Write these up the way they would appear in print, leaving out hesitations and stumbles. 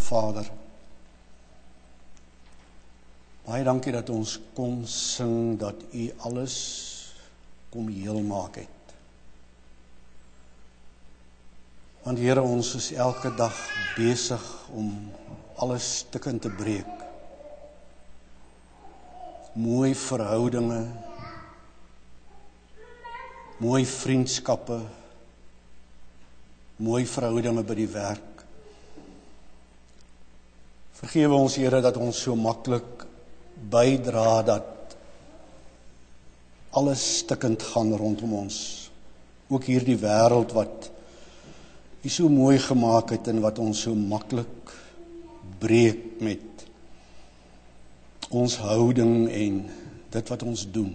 Vader, baie dankie dat ons kon sing dat U alles kom heel maak het. Want Here, ons is elke dag besig om alles stukkend te breek. Mooi verhoudinge, mooi vriendskappe, mooi verhoudinge by die werk. Vergewe ons, Here, dat ons so maklik bydra dat alles stukkend gaan rondom ons. Ook hierdie wêreld wat U so mooi gemaak het en wat ons so maklik breek met ons houding en dit wat ons doen.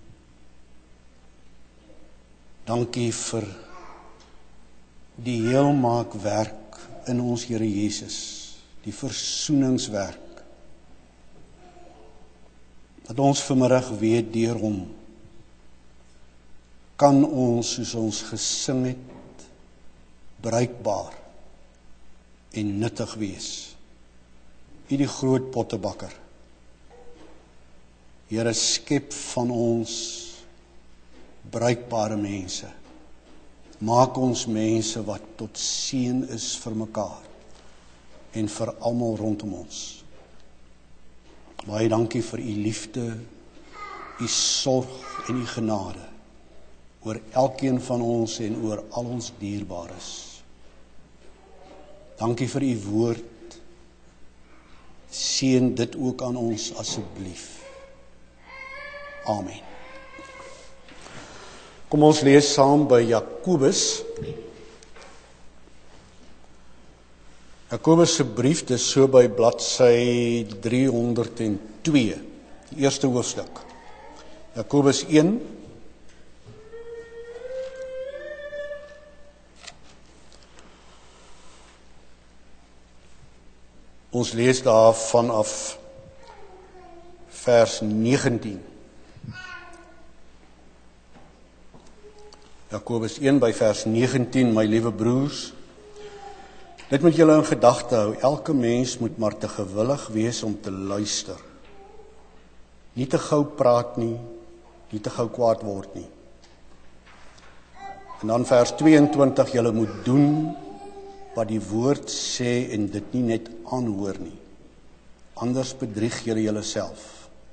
Dankie vir die heelmaakwerk in ons Here Jesus, die versoeningswerk. Dat ons vanmiddag weet deur hom kan ons, soos ons gesing het, bruikbaar en nuttig wees. U die groot pottebakker. Here, skep van ons bruikbare mense. Maak ons mense wat tot seën is vir mekaar en vir almal rondom ons. Baie dankie vir U liefde, U sorg en U genade oor elkeen van ons en oor al ons dierbares. Dankie vir U woord. Seën dit ook aan ons asseblief. Amen. Kom ons lees saam by Jakobus. Jakobus se brief, dis so by bladsy 302, die eerste hoofstuk. Jakobus 1. Ons lees daar vanaf vers 19. Jakobus 1 by vers 19, my liewe broers, dit moet julle in gedagte hou, elke mens moet maar te gewillig wees om te luister. Nie te gou praat nie, nie te gou kwaad word nie. En dan vers 22, julle moet doen wat die woord sê en dit nie net aanhoor nie. Anders bedrieg julle julleself.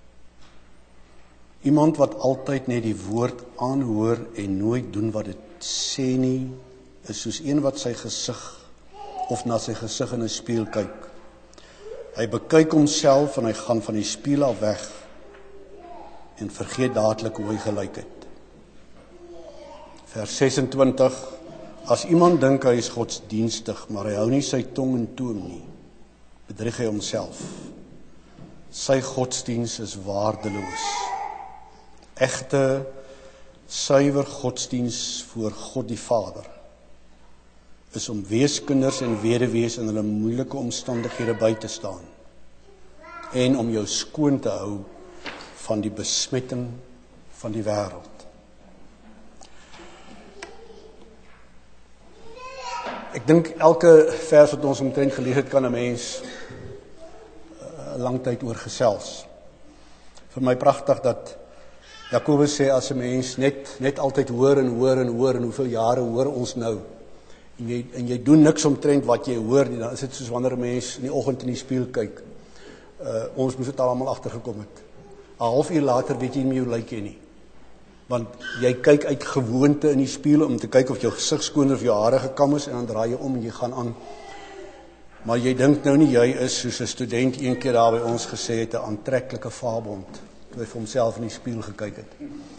Iemand wat altyd net die woord aanhoor en nooit doen wat dit sê nie, is soos een wat sy gesig of na sy gesig in 'n spieël kyk. Hy bekyk homself en hy gaan van die spieël af weg en vergeet dadelik hoe hy gelyk het. Vers 26, as iemand dink hy is godsdienstig, maar hy hou nie sy tong in toom nie, bedrieg hy homself. Sy godsdiens is waardeloos. Egte, suiwer godsdiens voor God die Vader is om weeskinders en weduwees in hulle moeilike omstandighede by te staan en om jou skoon te hou van die besmetting van die wêreld. Ek dink elke vers wat ons omtrent gelees het, kan 'n mens lang tyd oor gesels. Vir my pragtig dat Jakobus sê, as 'n mens net altyd hoor en hoeveel jare hoor ons nou, en jy doen niks omtrent wat jy hoor nie, dan is dit soos wanneer 'n mens in die oggend in die spieël kyk. Ons moes dit almal agtergekom het. 'n halfuur later weet jy nie meer hoe lyk jy nie. Want jy kyk uit gewoonte in die spieël om te kyk of jou gesig skoon of jou hare gekam is, en dan draai jy om en jy gaan aan. Maar jy dink nou nie jy is soos 'n student een keer daar by ons gesê het, 'n aantreklike vaabond, toe hy vir homself in die spieël gekyk het.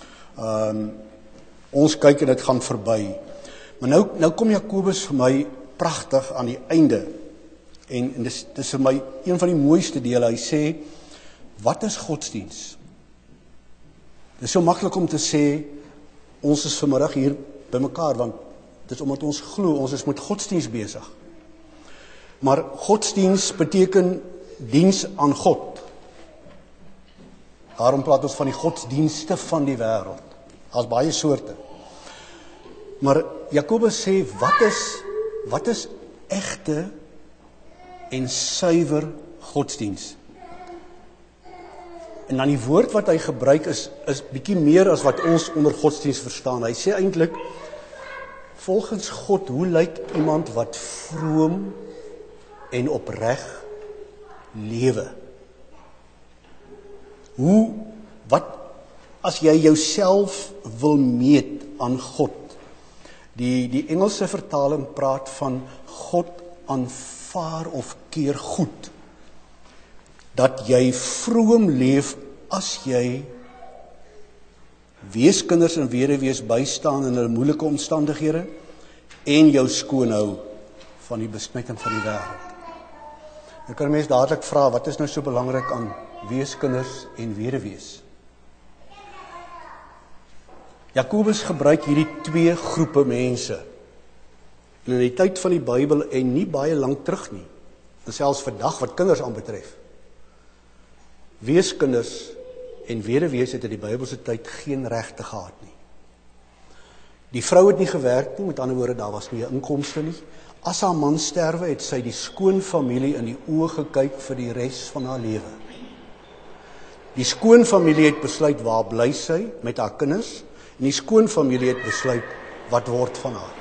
Ons kyk en dit gaan verby. Maar nou kom Jakobus vir my pragtig aan die einde. En dis vir my een van die mooiste dele. Hy sê, wat is godsdiens? Dit is so maklik om te sê, ons is vanmiddag hier by mekaar, want dit is omdat ons glo, ons is met godsdiens besig. Maar godsdiens beteken diens aan God. Daarom praat ons van die godsdienste van die wêreld. Daar's baie soorte. Maar Jakobus sê, wat is egte en suiwer godsdiens. En dan die woord wat hy gebruik is bietjie meer as wat ons onder godsdiens verstaan. Hy sê eintlik, volgens God, hoe lyk iemand wat vroom en opreg lewe? Wat as jy jouself wil meet aan God? Die Engelse vertaling praat van God aanvaar of keer goed. Dat jy vroom leef as jy weeskinders en weduwees bystaan in hulle moeilike omstandighede en jou skoon hou van die besmetting van die wêreld. Dan kan 'n mens dadelik vra, wat is nou so belangrik aan weeskinders en weduwees? Jakobus gebruik hierdie twee groepe mense in die tyd van die Bybel en nie baie lank terug nie, en selfs vandag wat kinders aanbetref. Weeskinders en weduwees het in die Bybelse tyd geen regte gehad nie. Die vrou het nie gewerk nie, met ander woorde, daar was nie 'n inkomste nie. As haar man sterwe, het sy die skoonfamilie in die oë gekyk vir die res van haar lewe. Die skoonfamilie het besluit waar bly sy met haar kinders, en die skoonfamilie het besluit wat word van haar.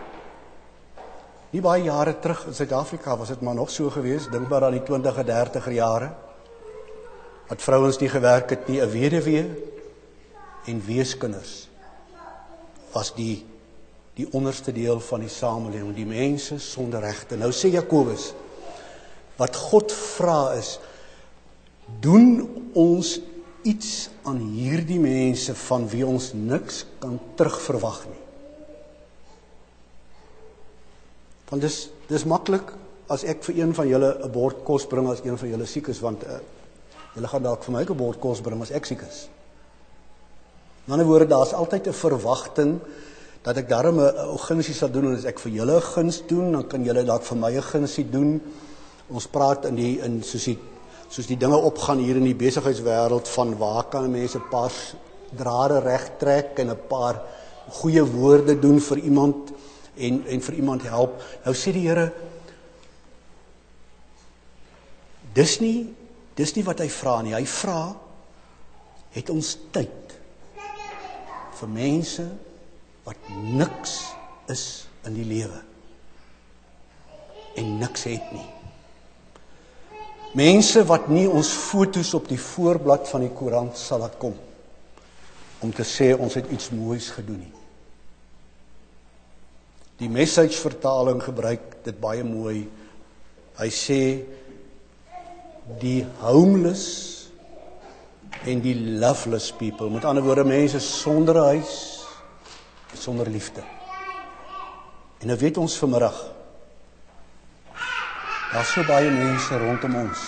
Nie baie jare terug in Suid-Afrika was dit maar nog so gewees, dink maar aan die 20 en 30 jare, wat vrouens nie gewerk het nie, 'n weduwee en weeskinders was die onderste deel van die samelewing, die mense sonder regte. Nou sê Jakobus, wat God vra is, doen ons iets aan hierdie mense van wie ons niks kan terugverwag nie. Want dis maklik as ek vir een van julle 'n bord kos bring as een van julle siek is, want julle gaan dalk vir my 'n bord kos bring as ek siek is. In ander woorde, daar's altyd 'n verwagting dat ek daarom 'n gunsie sal doen, en as ek vir julle 'n guns doen, dan kan julle dalk vir my 'n gunsie doen. Ons praat soos die dinge opgaan hier in die besigheidswêreld van waar kan mense 'n paar drade regtrek en 'n paar goeie woorde doen vir iemand en vir iemand help. Nou sê die Here, dis nie wat hy vra nie. Hy vra, het ons tyd vir mense wat niks is in die lewe en niks het nie. Mense wat nie ons foto's op die voorblad van die koerant sal laat kom om te sê ons het iets moois gedoen nie. Die Message vertaling gebruik dit baie mooi. Hy sê die homeless en die loveless people, met ander woorde mense sonder huis, sonder liefde. En nou weet ons vanmiddag, daar's so baie mense rondom ons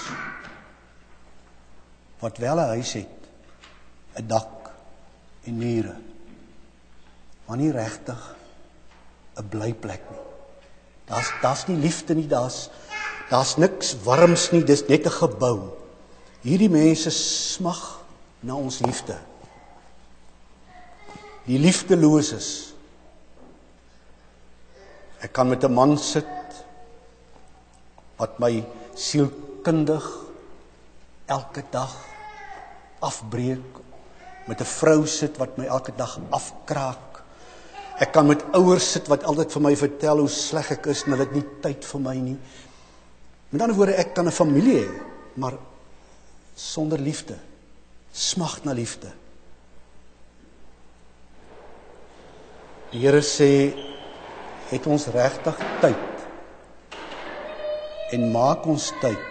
wat wel 'n huis het, 'n dak en mure, maar nie regtig 'n blyplek nie. Daar's nie liefde nie, daar's niks warms nie, dis net 'n gebou. Hierdie mense smag na ons liefde. Die liefdeloses. Ek kan met 'n man sit wat my sielkundig elke dag afbreek, met 'n vrou sit wat my elke dag afkraak. Ek kan met ouers sit wat altyd vir my vertel hoe sleg ek is en hulle het nie tyd vir my nie. Met ander woorde, ek kan 'n familie hê, maar sonder liefde, smag na liefde. Die Here sê, het ons regtig tyd en maak ons tyd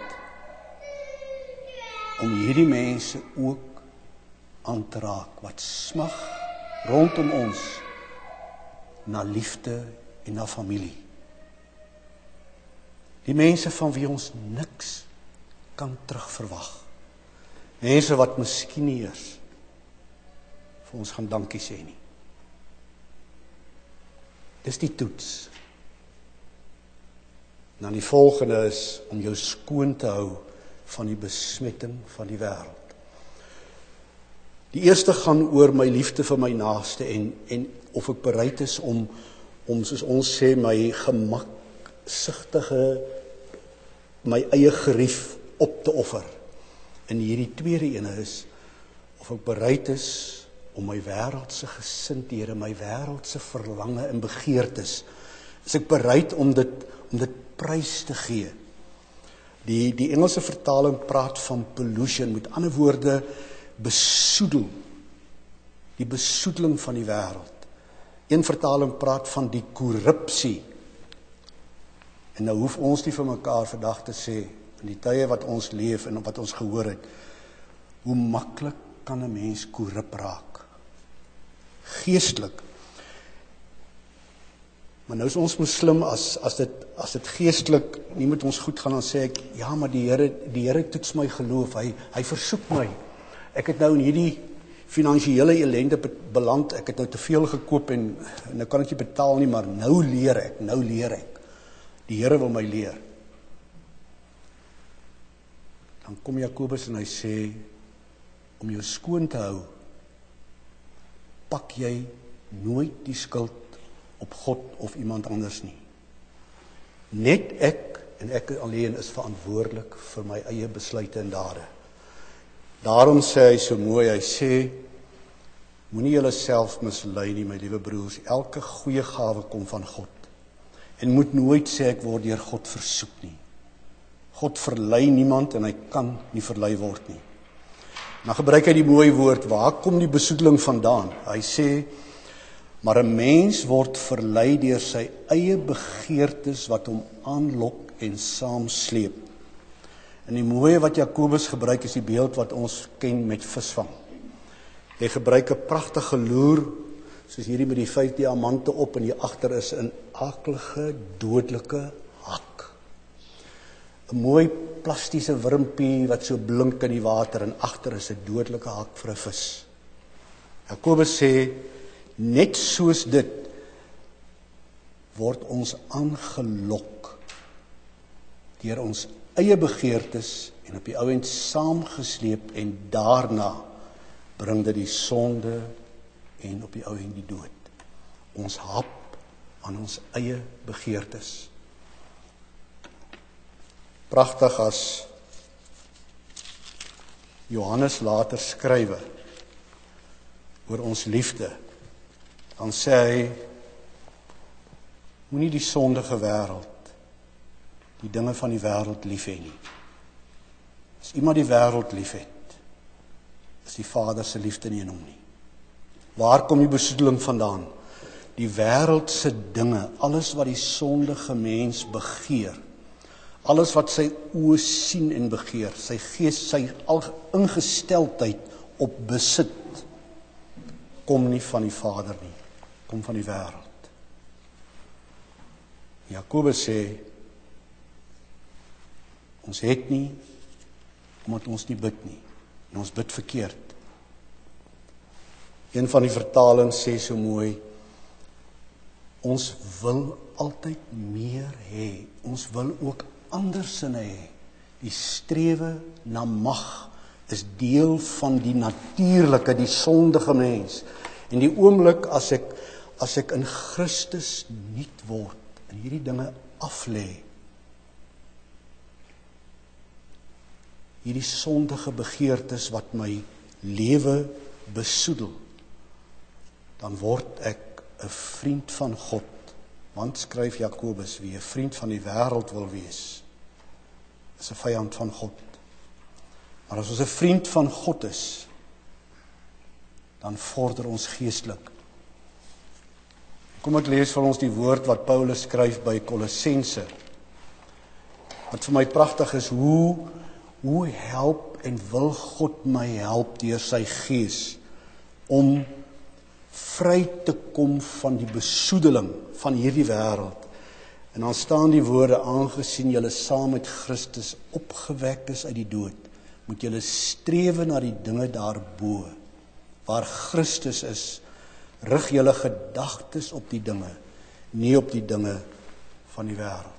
om hierdie mense ook aan te raak wat smag rondom ons na liefde en na familie. Die mense van wie ons niks kan terugverwag. Mense wat miskien nie eers vir ons gaan dankie sê nie. Dis die toets. Dan die volgende is om jou skoon te hou van die besmetting van die wêreld. Die eerste gaan oor my liefde vir my naaste en of ek bereid is om soos ons sê, my gemaksigtige my eie gerief op te offer. En hierdie tweede ene is, of ek bereid is om my wêreldse gesindhede, my wêreldse verlange en begeertes, is ek bereid om dit prys te gee. Die Engelse vertaling praat van pollution, met ander woorde, besoedel, die besoedeling van die wêreld. Een vertaling praat van die korrupsie. En nou hoef ons nie vir mekaar vandag te sê, in die tye wat ons leef en wat ons gehoor het, hoe maklik kan 'n mens korrup raak? Geestelik. Maar nou is ons moslim, as dit geestelik nie met ons goed gaan, dan sê ek, ja, maar die Here toets my geloof, hy versoek my. Ek het nou in hierdie finansiële ellende beland, ek het nou te veel gekoop en nou kan ek nie betaal nie, maar nou leer ek. Die Here wil my leer. Dan kom Jakobus en hy sê, om jou skoon te hou, pak jy nooit die skuld op God of iemand anders nie. Net ek en ek alleen is verantwoordelik vir my eie besluite en dade. Daarom sê hy so mooi, hy sê, moenie julle self mislei nie, my liewe broers, elke goeie gawe kom van God. En moet nooit sê ek word deur God versoek nie. God verlei niemand en hy kan nie verlei word nie. Dan gebruik hy die mooi woord, waar kom die besoedeling vandaan? Hy sê, maar 'n mens word verlei deur sy eie begeertes wat hom aanlok en saamsleep. En die mooie wat Jakobus gebruik is die beeld wat ons ken met visvang. Hy gebruik 'n pragtige loer, soos hierdie met die 5 diamante op en hier agter is 'n aaklige, dodelike hak. 'n Mooi plastiese wurmpie wat so blink in die water en agter is 'n dodelike hak vir 'n vis. Jakobus sê, net soos dit word ons aangelok deur ons eie begeertes en op die ou end saamgesleep en daarna bring dit die sonde en op die ou end die dood. Ons hap aan ons eie begeertes. Pragtig as Johannes later skrywe oor ons liefde, dan sê hy, moenie die sondige wêreld, die dinge van die wêreld lief hê nie. As iemand die wêreld lief het, is die Vader se liefde nie in hom nie. Waar kom die besoedeling vandaan? Die wêreldse dinge, alles wat die sondige mens begeer, alles wat sy oë sien en begeer, sy gees, sy ingesteldheid op besit, kom nie van die Vader nie, kom van die wêreld. Jakobus sê, ons het nie, omdat ons nie bid nie, en ons bid verkeerd. Een van die vertalings sê so mooi, ons wil altyd meer hê, ons wil ook andersinne hê. Die strewe na mag is deel van die natuurlike, die sondige mens. En die oomblik as ek in Christus nuut word, en hierdie dinge aflê, hierdie sondige begeertes wat my lewe besoedel, dan word ek 'n vriend van God. Want skryf Jakobus, wie 'n vriend van die wêreld wil wees, is 'n vyand van God. Maar as ons 'n vriend van God is, dan vorder ons geestelik. Kom ek lees vir ons die woord wat Paulus skryf by Kolossense. Wat vir my pragtig is, hoe help en wil God my help deur sy gees om vry te kom van die besoedeling van hierdie wêreld. En dan staan die woorde, aangesien julle saam met Christus opgewek is uit die dood, moet julle strewe na die dinge daarbo, waar Christus is, rig julle gedagtes op die dinge, nie op die dinge van die wêreld.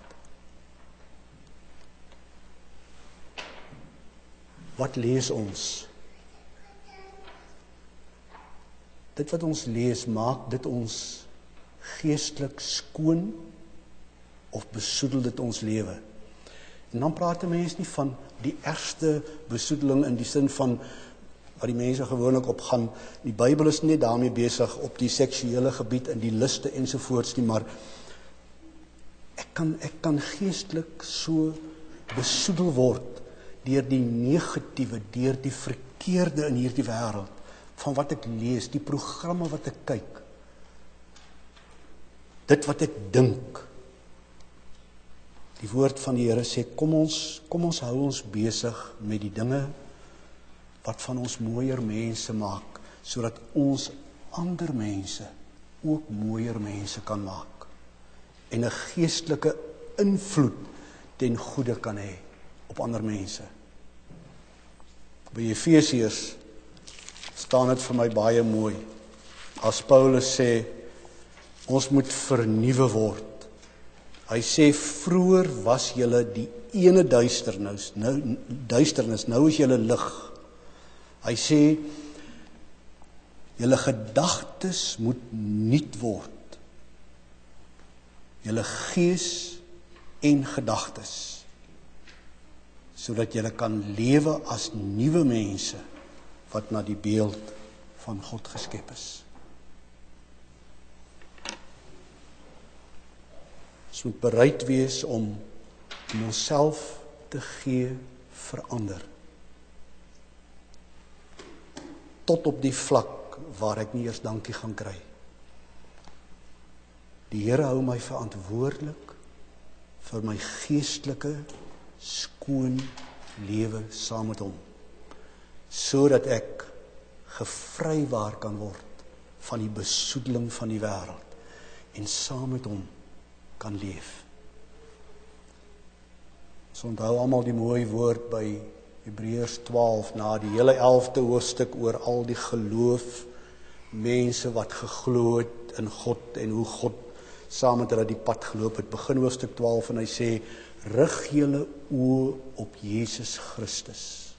Wat lees ons? Dit wat ons lees, maak dit ons geestelik skoon of besoedel dit ons lewe? En dan praat 'n mens nie van die ergste besoedeling in die sin van wat die mense gewoonlik opgaan. Die Bybel is nie daarmee besig op die seksuele gebied en die liste ensovoorts nie, maar ek kan geestelik so besoedel word deur die negatiewe, deur die verkeerde in hierdie wêreld, van wat ek lees, die programme wat ek kyk, dit wat ek dink. Die woord van die Here sê, kom ons hou ons besig met die dinge wat van ons mooier mense maak, sodat ons ander mense ook mooier mense kan maak en 'n geestelike invloed ten goeie kan hê op ander mense. By Efesiërs staan dit vir my baie mooi, as Paulus sê, ons moet vernuwe word. Hy sê, vroeër was julle die ene duisternis, nou is julle lig. Hy sê, julle gedagtes moet nuut word. Julle gees en gedagtes, sodat julle kan lewe as nuwe mense wat na die beeld van God geskep is. Ons moet bereid wees om onsself te gee verander. Tot op die vlak waar ek nie eers dankie gaan kry. Die Here hou my verantwoordelik vir my geestelike, skoon lewe saam met hom, sodat ek gevrywaar kan word van die besoedeling van die wêreld en saam met hom kan leef. Ons onthou almal die mooi woord by Hebreërs 12, na die hele 11de hoofstuk oor al die geloof, mense wat geglo het in God en hoe God saam met hulle die pad geloop het. Begin hoofstuk 12 en hy sê, rig julle oë op Jesus Christus.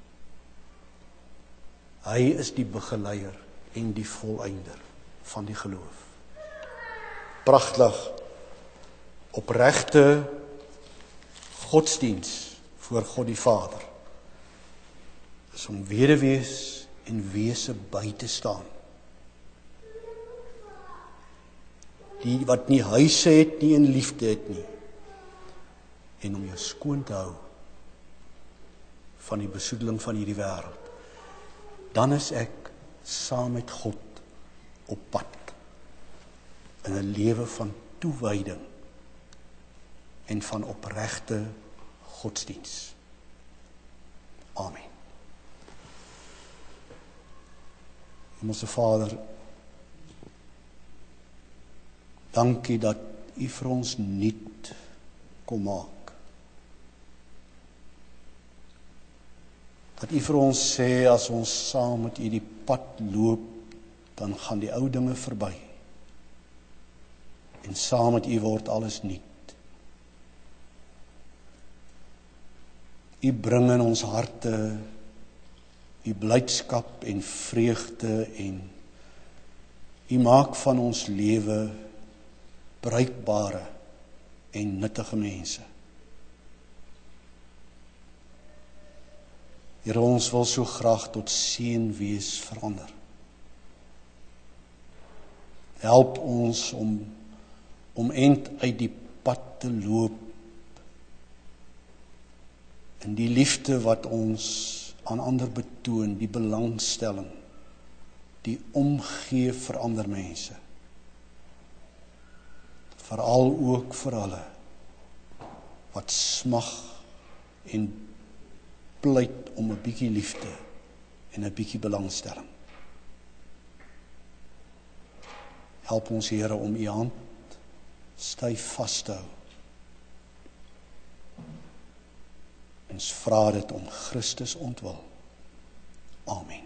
Hy is die begeleier en die voleinder van die geloof. Pragtig, opregte godsdiens voor God die Vader is om weduwees en wese by te staan. Die wat nie huise het nie en liefde het nie. En om jou skoon te hou van die besoedeling van hierdie wêreld. Dan is ek saam met God op pad in 'n lewe van toewyding en van opregte godsdiens. Amen. Hemelse Vader, dankie dat U vir ons nuut kom maak. Dat U vir ons sê, as ons saam met U die pad loop, dan gaan die ou dinge verby. En saam met U word alles nuut. U bring in ons harte U blydskap en vreugde en U maak van ons lewe bruikbare en nuttige mense. Here, ons wil so graag tot seën wees verander. Help ons om end uit die pad te loop in die liefde wat ons aan ander betoon, die belangstelling, die omgee vir ander mense. Veral ook vir hulle wat smag en pleit om 'n bietjie liefde en 'n bietjie belangstelling. Help ons, Here, om U hand styf vas te hou. Ons vra dit om Christus ontwil. Amen.